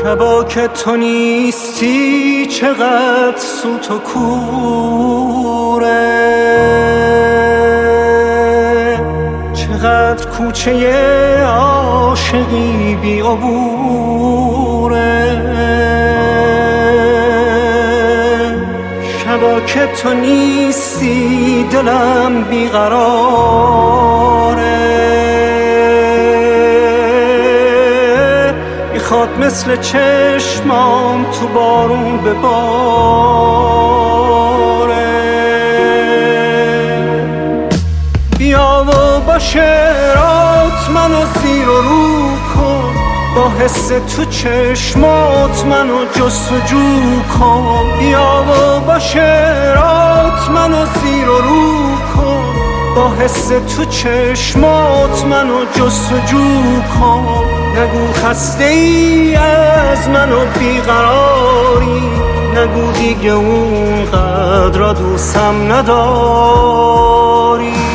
شبا که تو نیستی چقدر سوت و کوره، چقدر کوچه عاشقی بی عبوره. شبا که تو نیستی دلم بیقراره، میخواد مثل چشمام تو بارون بباره. بیا و با شعرات منو زیر و رو کن، با حس تو چشمات منو جستجو کن. بیا و با شعرات منو زیر و رو کن، با حس تو چشمات منو جستجو کن. نگو خسته ای از منو بیقراری، نگو دیگه اون قدر دوستم نداری.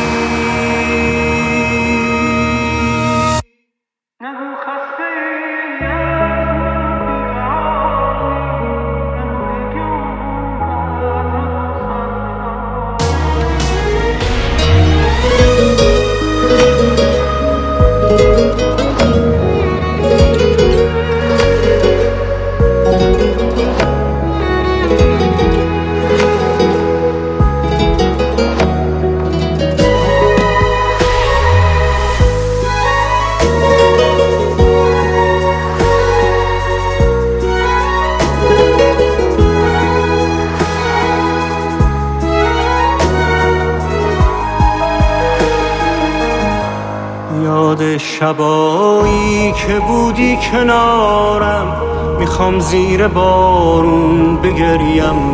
یاد شبایی که بودی کنارم، میخوام زیر بارون بگریم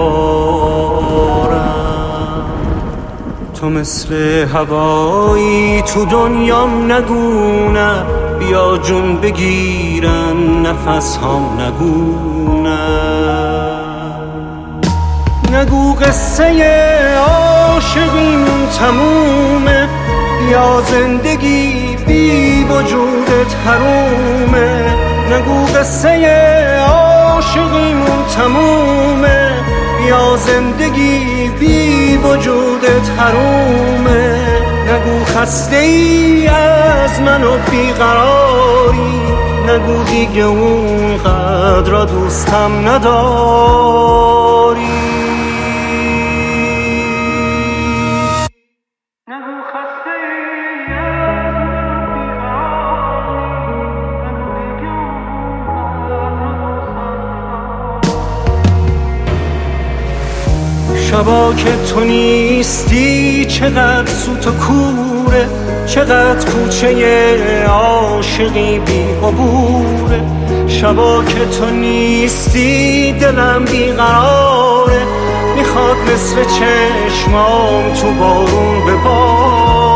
ببارم. تو مثل هوایی تو دنیام نگونه، بیا جون بگیرن نفس هم نگونه. نگو قصه عاشقیمون تمومه، یا زندگی بی وجودت حرومه. نگو قصه عاشقیمون تمومه، یا زندگی بی وجودت حرومه. نگو خسته ای از منو بیقراری، نگو دیگه اون قدر دوستم نداری. شبا که تو نیستی چقدر سوت و کوره، چقدر کوچه عاشقی بی عبوره. شبا که تو نیستی دلم بیقراره، میخواد مثل چشمام تو بارون بباره.